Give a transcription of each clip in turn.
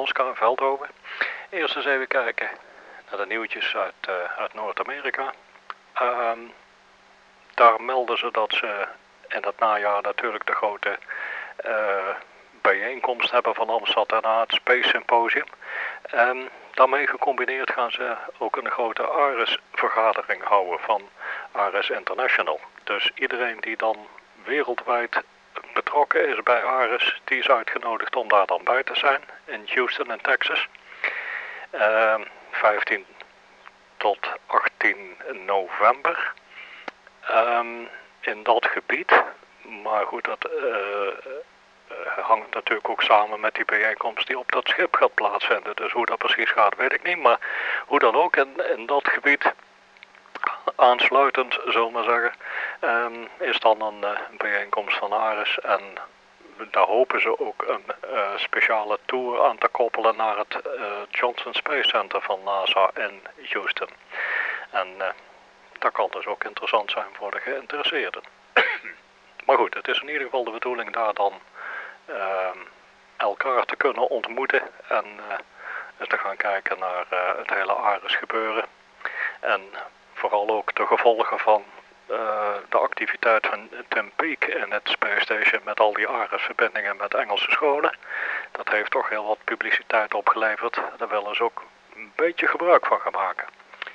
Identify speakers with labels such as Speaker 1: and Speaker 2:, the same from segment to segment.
Speaker 1: Oscar in Veldhoven. Eerst eens even kijken naar de nieuwtjes uit Noord-Amerika. Daar melden ze dat ze in het najaar natuurlijk de grote bijeenkomst hebben van AMSAT en het Space Symposium. En daarmee gecombineerd gaan ze ook een grote ARES-vergadering houden van ARES International. Dus iedereen die dan wereldwijd betrokken is bij ARES, die is uitgenodigd om daar dan bij te zijn in Houston in Texas. 15 tot 18 november in dat gebied. Maar goed, dat hangt natuurlijk ook samen met die bijeenkomst die op dat schip gaat plaatsvinden. Dus hoe dat precies gaat, weet ik niet. Maar hoe dan ook, in dat gebied aansluitend, zullen we maar zeggen, is dan een bijeenkomst van ARES. En daar hopen ze ook een speciale tour aan te koppelen naar het Johnson Space Center van NASA in Houston. En dat kan dus ook interessant zijn voor de geïnteresseerden. Maar goed, het is in ieder geval de bedoeling daar dan elkaar te kunnen ontmoeten en te gaan kijken naar het hele ARES gebeuren. En vooral ook de gevolgen van de activiteit van Tim Peake in het Space Station met al die ARES-verbindingen met Engelse scholen. Dat heeft toch heel wat publiciteit opgeleverd. Daar willen ze ook een beetje gebruik van gaan maken.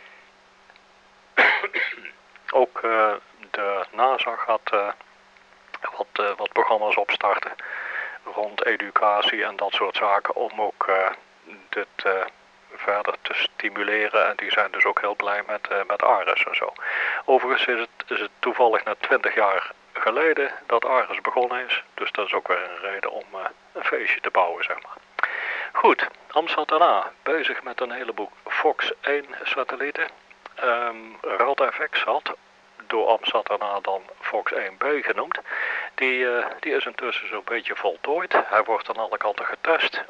Speaker 1: Ook de NASA gaat wat programma's opstarten rond educatie en dat soort zaken om ook dit verder te stimuleren. En die zijn dus ook heel blij met ARES en zo. Overigens is het toevallig net 20 jaar geleden dat ARES begonnen is. Dus dat is ook weer een reden om een feestje te bouwen, zeg maar. Goed, AMSAT daarna bezig met een heleboel Fox 1 satellieten. RadFX had door AMSAT daarna dan Fox 1B genoemd. Die is intussen zo'n beetje voltooid. Hij wordt aan alle kanten getest.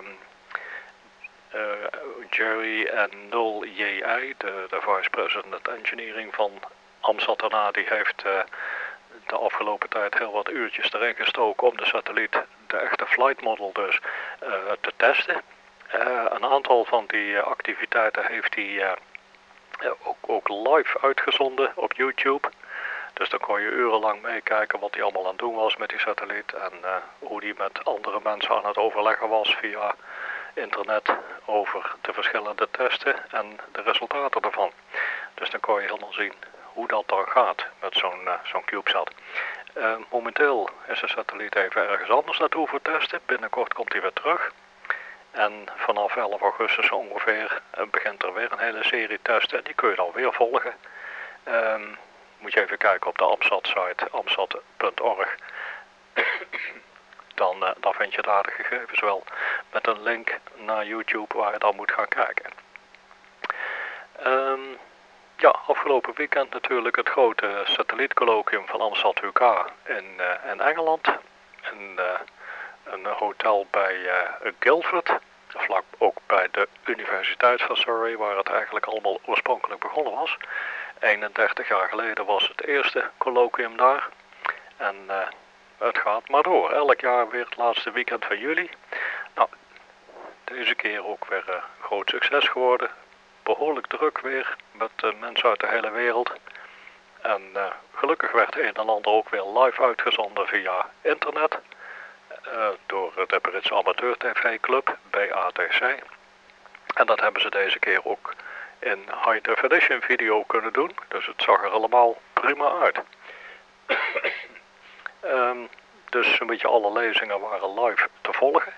Speaker 1: Jerry en Noel J.I., de Vice President Engineering van AMSAT daarna, die heeft de afgelopen tijd heel wat uurtjes erin gestoken om de satelliet, de echte flight model dus, te testen. Een aantal van die activiteiten heeft hij ook live uitgezonden op YouTube. Dus dan kon je urenlang meekijken wat hij allemaal aan het doen was met die satelliet. En hoe hij met andere mensen aan het overleggen was via internet over de verschillende testen en de resultaten ervan. Dus dan kon je helemaal zien hoe dat dan gaat met zo'n CubeSat. Momenteel is de satelliet even ergens anders naartoe voor testen. Binnenkort komt hij weer terug. En vanaf 11 augustus ongeveer begint er weer een hele serie testen. Die kun je dan weer volgen. Moet je even kijken op de AMSAT-site, amsat.org. Dan vind je daar de gegevens wel met een link naar YouTube waar je dan moet gaan kijken. Ja, afgelopen weekend natuurlijk het grote satellietcolloquium van AMSAT UK in Engeland. Een hotel bij Guildford, vlak ook bij de Universiteit van Surrey, waar het eigenlijk allemaal oorspronkelijk begonnen was. 31 jaar geleden was het eerste colloquium daar. En het gaat maar door. Elk jaar weer het laatste weekend van juli. Nou, deze keer ook weer groot succes geworden. Behoorlijk druk weer met mensen uit de hele wereld. En gelukkig werd een en ander ook weer live uitgezonden via internet. Door de Britse Amateur TV Club, BATC. En dat hebben ze deze keer ook in high definition video kunnen doen. Dus het zag er allemaal prima uit. Dus een beetje alle lezingen waren live te volgen.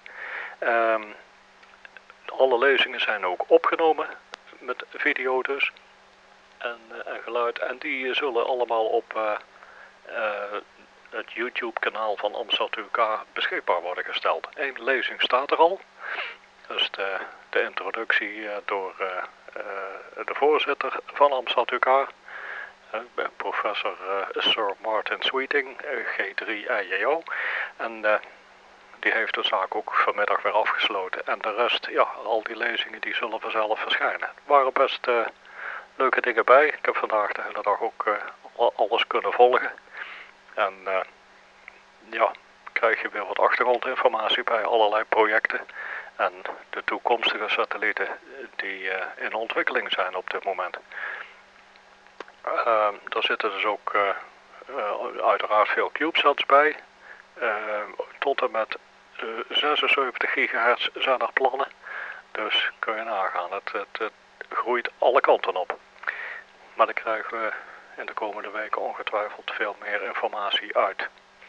Speaker 1: Alle lezingen zijn ook opgenomen met video dus. En geluid. En die zullen allemaal op het YouTube kanaal van AMSAT UK beschikbaar worden gesteld. Eén lezing staat er al. Dat is de introductie door de voorzitter van AMSAT UK. Professor Sir Martin Sweeting, G3 EJO. En die heeft de zaak ook vanmiddag weer afgesloten. En de rest, ja, al die lezingen die zullen vanzelf verschijnen. Er waren best leuke dingen bij. Ik heb vandaag de hele dag ook alles kunnen volgen. En ja, krijg je weer wat achtergrondinformatie bij allerlei projecten. en de toekomstige satellieten die in ontwikkeling zijn op dit moment. Daar zitten dus ook uiteraard veel CubeSats bij. Tot en met 76 gigahertz zijn er plannen. Dus kun je nagaan, het groeit alle kanten op. Maar daar krijgen we in de komende weken ongetwijfeld veel meer informatie uit.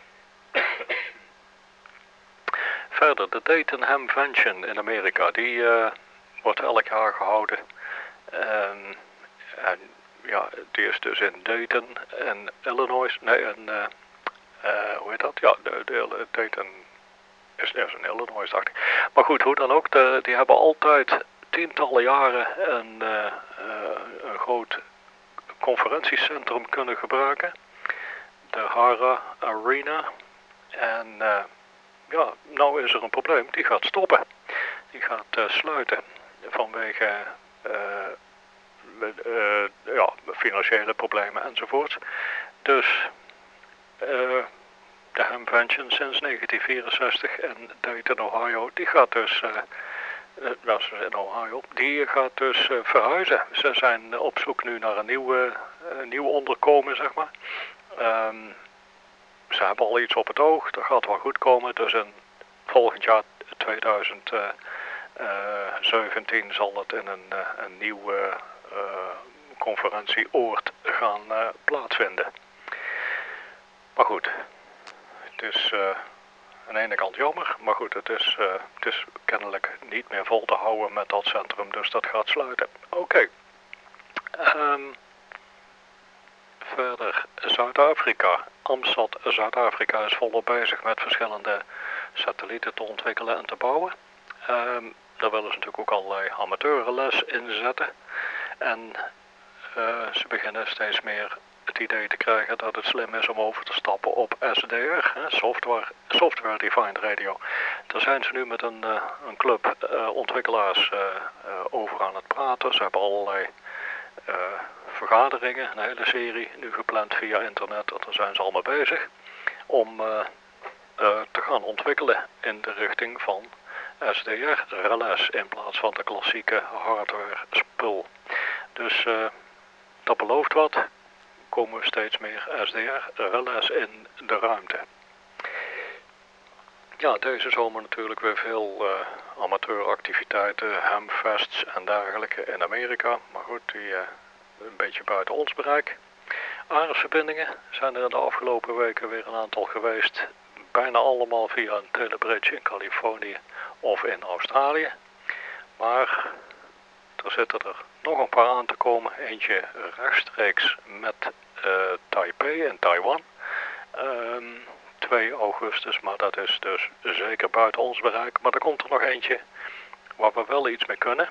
Speaker 1: Verder, de Dayton Hamvention in Amerika, die wordt elk jaar gehouden. En ja, die is dus in Dayton en Illinois. Nee, hoe heet dat? Ja, Dayton is in Illinois, dacht ik. Maar goed, hoe dan ook, die hebben altijd tientallen jaren een groot conferentiecentrum kunnen gebruiken. De Hara Arena. En ja, nou is er een probleem. Die gaat stoppen. Die gaat sluiten vanwege ja, financiële problemen enzovoort. Dus de Hamvention sinds 1964 in Dayton, Ohio, die gaat dus, in Ohio, die gaat dus verhuizen. Ze zijn op zoek nu naar een nieuw onderkomen, zeg maar. Ze hebben al iets op het oog, dat gaat wel goed komen. Dus in volgend jaar 2017 zal het in een nieuw conferentieoord gaan plaatsvinden. Maar goed, het is aan de ene kant jammer, maar goed, het is kennelijk niet meer vol te houden met dat centrum, dus dat gaat sluiten. Oké. Verder, Zuid-Afrika. AMSAT Zuid-Afrika is volop bezig met verschillende satellieten te ontwikkelen en te bouwen. Daar willen ze natuurlijk ook allerlei amateurles inzetten. En ze beginnen steeds meer het idee te krijgen dat het slim is om over te stappen op SDR, Software Defined Radio. Daar zijn ze nu met een club ontwikkelaars over aan het praten. Ze hebben allerlei vergaderingen, een hele serie, nu gepland via internet. Daar zijn ze allemaal bezig om te gaan ontwikkelen in de richting van SDR-relais in plaats van de klassieke hardware spul. Dus dat belooft wat. Komen we steeds meer SDR-relais in de ruimte. Ja, deze zomer natuurlijk weer veel amateuractiviteiten, hamfests en dergelijke in Amerika. Maar goed, die een beetje buiten ons bereik. Aresverbindingen zijn er in de afgelopen weken weer een aantal geweest. Bijna allemaal via een telebridge in Californië of in Australië. Maar er zitten er nog een paar aan te komen. Eentje rechtstreeks met Taipei in Taiwan. 2 augustus, maar dat is dus zeker buiten ons bereik. Maar er komt er nog eentje waar we wel iets mee kunnen.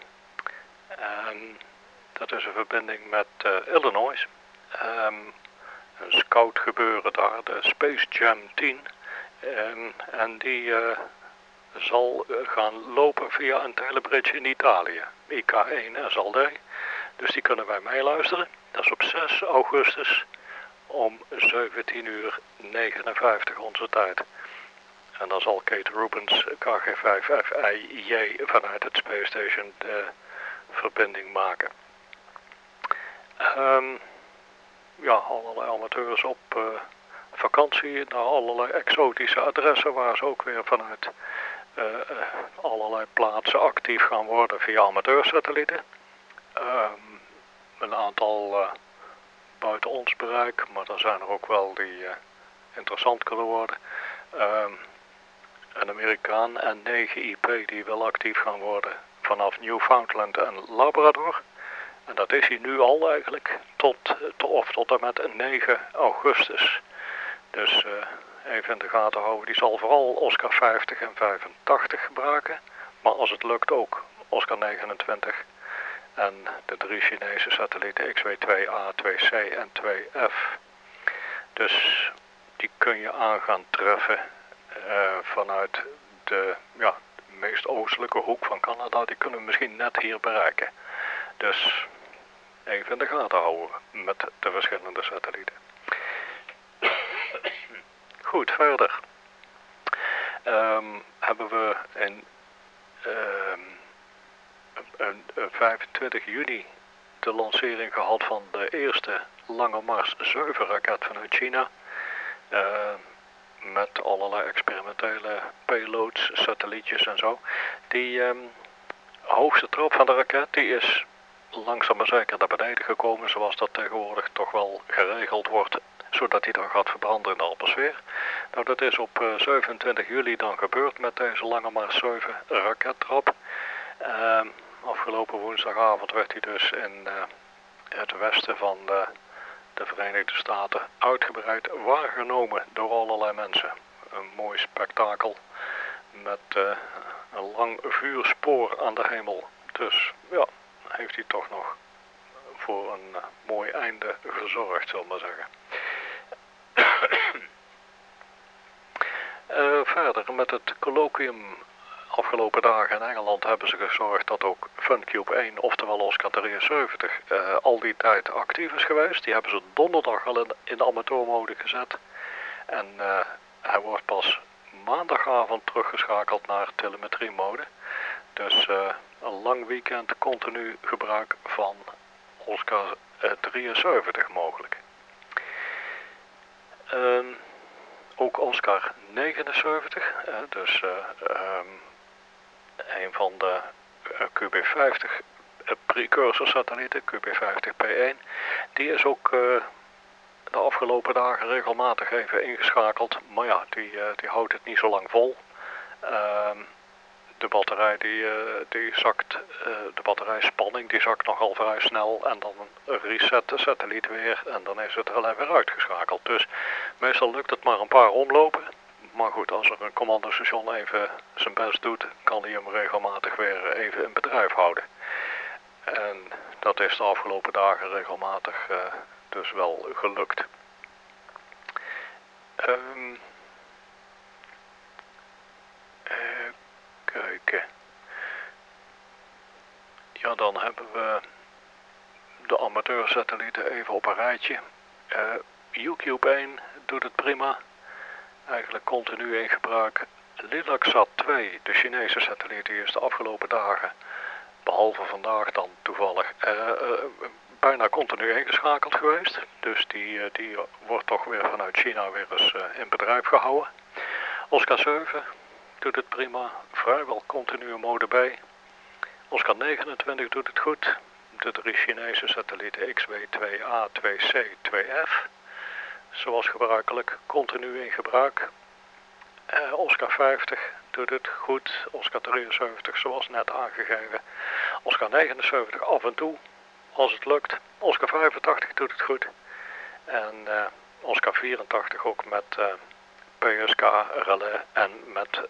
Speaker 1: Dat is een verbinding met Illinois. Een scout gebeuren daar, de Space Jam 10. En die zal gaan lopen via een telebridge in Italië. IK1 SLD. Dus die kunnen wij meeluisteren. Dat is op 6 augustus om 17:59 onze tijd. En dan zal Kate Rubens KG5FIJ vanuit het Space Station de verbinding maken. Ja, allerlei amateurs op vakantie naar allerlei exotische adressen waar ze ook weer vanuit allerlei plaatsen actief gaan worden via amateursatellieten. Een aantal buiten ons bereik, maar er zijn er ook wel die interessant kunnen worden. Een Amerikaan N9IP die wil actief gaan worden vanaf Newfoundland en Labrador. En dat is hij nu al eigenlijk tot en met 9 augustus. Dus even in de gaten houden. Die zal vooral Oscar 50 en 85 gebruiken. Maar als het lukt ook Oscar 29. En de 3 Chinese satellieten XW2A, 2C en 2F. Dus die kun je aan gaan treffen vanuit de meest oostelijke hoek van Canada. Die kunnen we misschien net hier bereiken. Dus even in de gaten houden met de verschillende satellieten. Goed, verder hebben we in 25 juni de lancering gehad van de eerste Lange Mars 7 raket vanuit China. Met allerlei experimentele payloads, satellietjes en zo. Die hoogste trap van de raket die is langzaam maar zeker naar beneden gekomen, zoals dat tegenwoordig toch wel geregeld wordt, zodat hij dan gaat verbranden in de atmosfeer. Nou, dat is op 27 juli dan gebeurd met deze Lange Mars 7 rakettrap. Afgelopen woensdagavond werd hij dus in het westen van de Verenigde Staten uitgebreid waargenomen door allerlei mensen. Een mooi spektakel met een lang vuurspoor aan de hemel. Dus ja, heeft hij toch nog voor een mooi einde gezorgd, zullen we maar zeggen. Verder met het colloquium afgelopen dagen in Engeland hebben ze gezorgd dat ook Funcube 1, oftewel Oscar 73, al die tijd actief is geweest. Die hebben ze donderdag al in amateurmode gezet. En hij wordt pas maandagavond teruggeschakeld naar telemetriemode. Dus een lang weekend continu gebruik van Oscar 73 mogelijk. Ook Oscar 79, dus een van de QB50 precursor satellieten, QB50P1, die is ook de afgelopen dagen regelmatig even ingeschakeld. Maar ja, die houdt het niet zo lang vol. De batterij die zakt, de batterijspanning die zakt nogal vrij snel en dan reset de satelliet weer en dan is het wel weer uitgeschakeld. Dus meestal lukt het maar een paar omlopen. Maar goed, als er een commandostation even zijn best doet, kan hij hem regelmatig weer even in bedrijf houden. En dat is de afgelopen dagen regelmatig dus wel gelukt. Kijken. Ja, dan hebben we de amateursatellieten even op een rijtje. UCube 1 doet het prima. Eigenlijk continu in gebruik. Lilacsat 2, de Chinese satelliet, die is de afgelopen dagen, behalve vandaag dan toevallig, bijna continu ingeschakeld geweest. Dus die wordt toch weer vanuit China weer eens in bedrijf gehouden. Oscar 7 doet het prima, vrijwel continue mode bij. Oscar 29 doet het goed. De 3 Chinese satellieten XW2A, 2C, 2F. Zoals gebruikelijk, continu in gebruik. Oscar 50 doet het goed. Oscar 73 zoals net aangegeven. Oscar 79 af en toe, als het lukt. Oscar 85 doet het goed. En Oscar 84 ook met PSK relais en met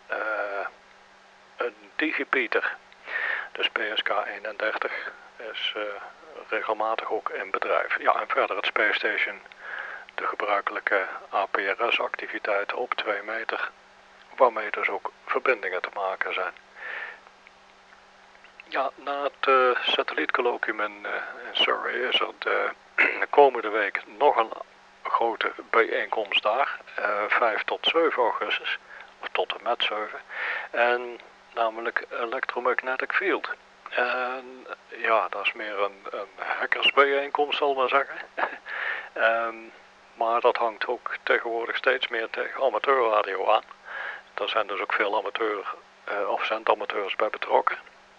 Speaker 1: een digipeater. Dus PSK 31 is regelmatig ook in bedrijf. Ja, en verder het Space Station, de gebruikelijke APRS-activiteiten op 2 meter, waarmee dus ook verbindingen te maken zijn. Ja, na het satellietcolloquium in Surrey is er de komende week nog een grote bijeenkomst daar, 5 tot 7 augustus, of tot en met 7, en namelijk Electromagnetic Field. En ja, dat is meer een hackersbijeenkomst, zal ik maar zeggen. Maar dat hangt ook tegenwoordig steeds meer tegen amateurradio aan. Daar zijn dus ook veel zendamateurs bij betrokken.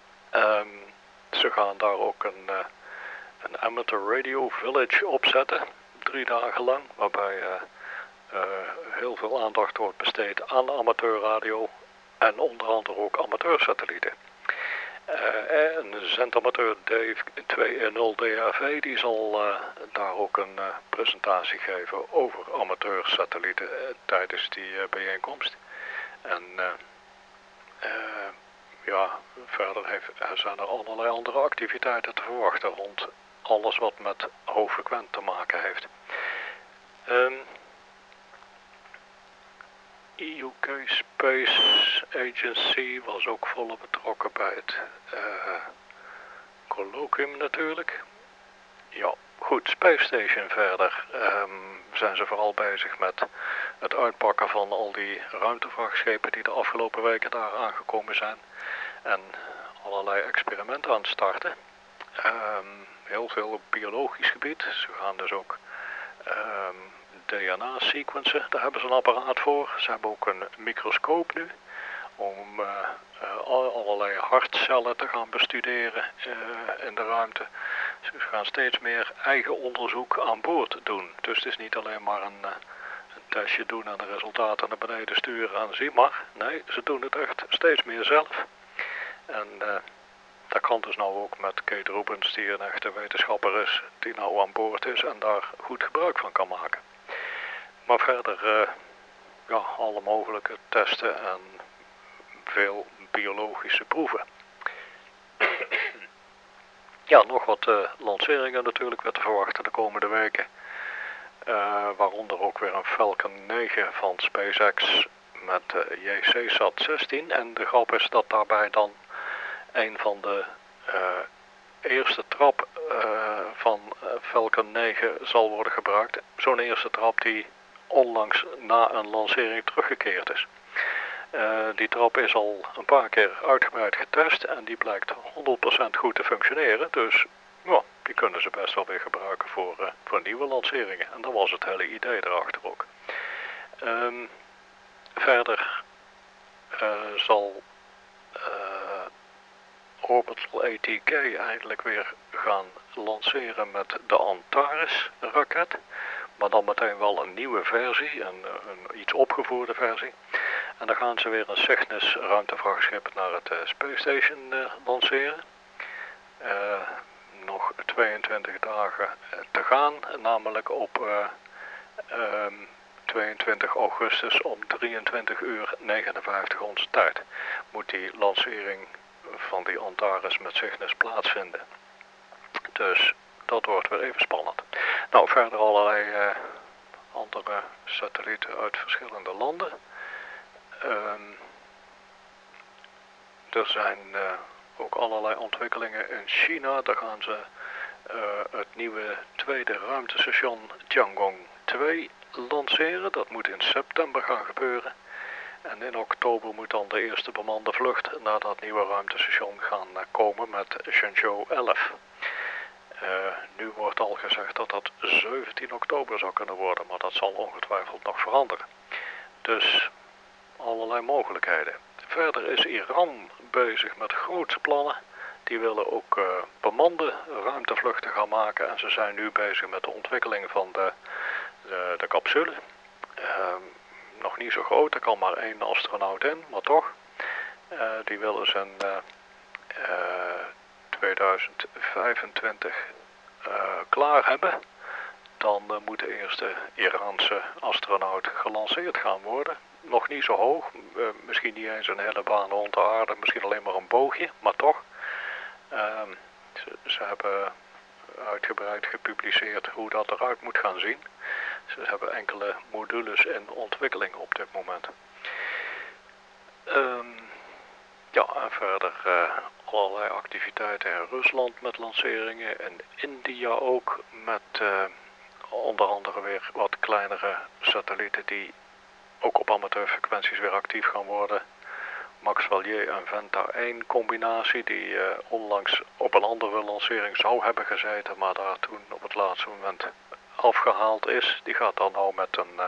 Speaker 1: Ze gaan daar ook een amateur radio village opzetten, 3 dagen lang, waarbij heel veel aandacht wordt besteed aan amateurradio en onder andere ook amateursatellieten. En de zendamateur Dave 210 DAV die zal daar ook een presentatie geven over amateursatellieten tijdens die bijeenkomst. En ja, verder zijn er allerlei andere activiteiten te verwachten rond alles wat met hoogfrequent te maken heeft. UK Space Agency was ook volop betrokken bij het colloquium natuurlijk. Ja, goed, Space Station verder zijn ze vooral bezig met het uitpakken van al die ruimtevrachtschepen die de afgelopen weken daar aangekomen zijn. En allerlei experimenten aan het starten. Heel veel op biologisch gebied. Ze gaan dus ook DNA-sequencen, daar hebben ze een apparaat voor. Ze hebben ook een microscoop nu om allerlei hartcellen te gaan bestuderen in de ruimte. Ze gaan steeds meer eigen onderzoek aan boord doen. Dus het is niet alleen maar een testje doen en de resultaten naar beneden sturen en zie maar. Nee, ze doen het echt steeds meer zelf. En dat kan dus nou ook met Kate Rubins, die een echte wetenschapper is, die nou aan boord is en daar goed gebruik van kan maken. Maar verder, ja, alle mogelijke testen en veel biologische proeven. Ja, nog wat lanceringen natuurlijk weer te verwachten de komende weken. Waaronder ook weer een Falcon 9 van SpaceX met JCSat 16. En de grap is dat daarbij dan een van de eerste trap van Falcon 9 zal worden gebruikt. Zo'n eerste trap die onlangs na een lancering teruggekeerd is. Die trap is al een paar keer uitgebreid getest en die blijkt 100% goed te functioneren. Dus ja, die kunnen ze best wel weer gebruiken voor nieuwe lanceringen. En dat was het hele idee erachter ook. Verder zal Orbital ATK eigenlijk weer gaan lanceren met de Antares raket. Maar dan meteen wel een nieuwe versie, een iets opgevoerde versie. En dan gaan ze weer een Cygnus ruimtevrachtschip naar het Space Station lanceren. Nog 22 dagen te gaan, namelijk op 22 augustus om 23:59 onze tijd moet die lancering van die Antares met Cygnus plaatsvinden. Dus dat wordt weer even spannend. Nou, verder allerlei andere satellieten uit verschillende landen. Er zijn ook allerlei ontwikkelingen in China. Daar gaan ze het nieuwe tweede ruimtestation Tiangong 2 lanceren. Dat moet in september gaan gebeuren. En in oktober moet dan de eerste bemande vlucht naar dat nieuwe ruimtestation gaan komen met Shenzhou 11. Nu wordt al gezegd dat dat 17 oktober zou kunnen worden, maar dat zal ongetwijfeld nog veranderen. Dus allerlei mogelijkheden. Verder is Iran bezig met grootse plannen. Die willen ook bemande ruimtevluchten gaan maken en ze zijn nu bezig met de ontwikkeling van de capsule. Nog niet zo groot, er kan maar 1 astronaut in, maar toch. Die willen ze in 2025 klaar hebben. Dan moet de eerste Iraanse astronaut gelanceerd gaan worden. Nog niet zo hoog, misschien niet eens een hele baan rond de aarde, misschien alleen maar een boogje, maar toch. Ze hebben uitgebreid gepubliceerd hoe dat eruit moet gaan zien. Ze hebben enkele modules in ontwikkeling op dit moment. Ja, en verder allerlei activiteiten in Rusland met lanceringen. In India ook met onder andere weer wat kleinere satellieten die ook op amateurfrequenties weer actief gaan worden. Maxwell-J en Venta 1 combinatie die onlangs op een andere lancering zou hebben gezeten, maar daar toen op het laatste moment afgehaald is. Die gaat dan nou met een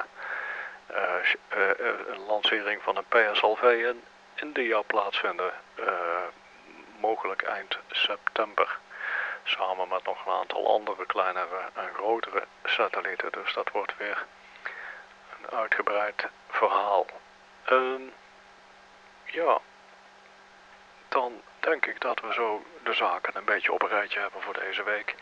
Speaker 1: lancering van een PSLV in India plaatsvinden, mogelijk eind september. Samen met nog een aantal andere kleinere en grotere satellieten, dus dat wordt weer een uitgebreid verhaal. Ja, dan denk ik dat we zo de zaken een beetje op een rijtje hebben voor deze week.